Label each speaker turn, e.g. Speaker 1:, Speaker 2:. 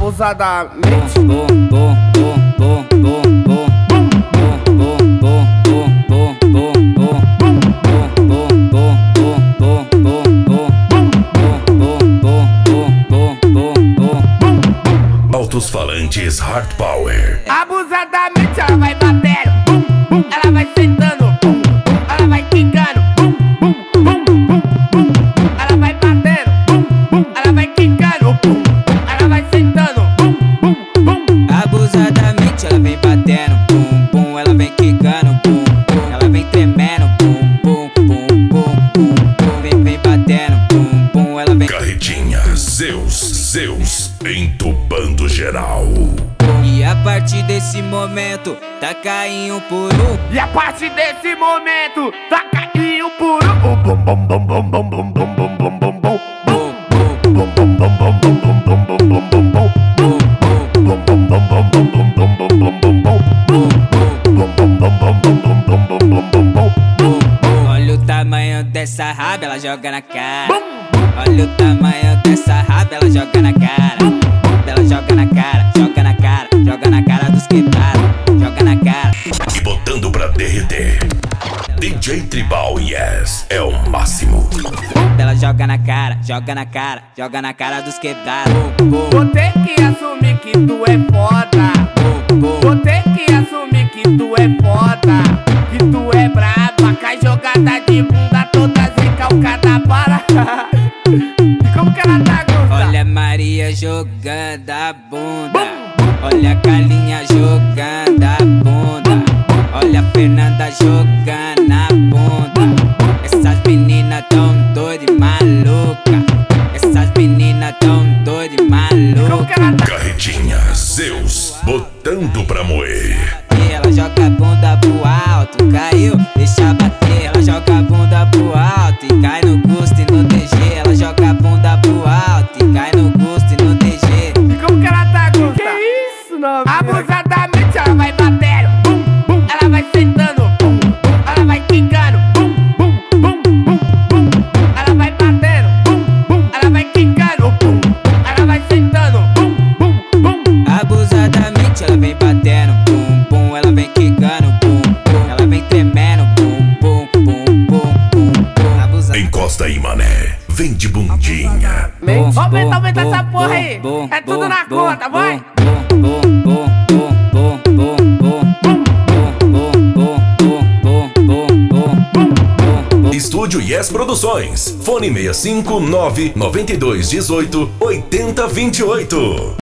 Speaker 1: abusadamente.
Speaker 2: Altos falantes Hard Power.
Speaker 1: Abusadamente ela vai batendo, ela vai sentando, ela vai quicando, ela vai batendo, ela vai quicando, ela vai sentando.
Speaker 3: Abusadamente ela vem batendo, bum bum, ela vem quicando, bum bum, ela vem tremendo, bum bum bum bum bum, vem batendo, bum bum, ela vem.
Speaker 2: Carretinha, Zeus, entubando geral.
Speaker 3: E a partir desse momento, taca em um por um.
Speaker 1: E a partir desse momento, taca em um por um. Bum bum bum bum bum bum bum bum bum bum bum.
Speaker 3: Olha o tamanho dessa raba, ela joga na cara. Olha o tamanho dessa raba, ela joga na cara. Ela joga na cara, joga na cara, joga na cara dos quebrados, joga na cara.
Speaker 2: E botando pra derreter. DJ Tribal, yes, é o máximo.
Speaker 3: Ela joga na cara, joga na cara, joga na cara dos quebrados.
Speaker 1: Vou ter que assumir que tu é foda. Vou ter que assumir que tu é foda. Que tu é braba, cai jogada de bunda toda recalcada para. E como que ela tá, Gusta?
Speaker 3: Olha a Maria jogando a bunda. Olha a Carlinha jogando a bunda. Olha a Fernanda jogando a bunda. Essas meninas tão doidas e maluca. Essas meninas tão doidas e
Speaker 1: Como
Speaker 3: maluca.
Speaker 1: que ela tá?
Speaker 2: Carretinha, Zeus, botando pra moer.
Speaker 3: Ela joga a bunda pro alto, caiu, deixa bater. Ela joga a bunda pro alto e cai no gosto e no DG. Ela joga a bunda pro alto e cai no gosto e no DG.
Speaker 1: E como que ela tá, Gusta? Que isso, não? Abusadamente ela vai batendo, ela vai sentando, ela vai quicando, ela vai batendo, ela vai quicando, ela vai sentando.
Speaker 3: Abusadamente ela vem batendo, bum bum, ela vem quicando, bum bum, ela vem tremendo, bum bum bum bum bum. Abusadamente.
Speaker 2: Encosta aí, mané, vem de bundinha.
Speaker 1: Aumenta essa porra aí. É tudo na conta, vai.
Speaker 2: Estúdio Yes Produções. Fone 659 9218 8028.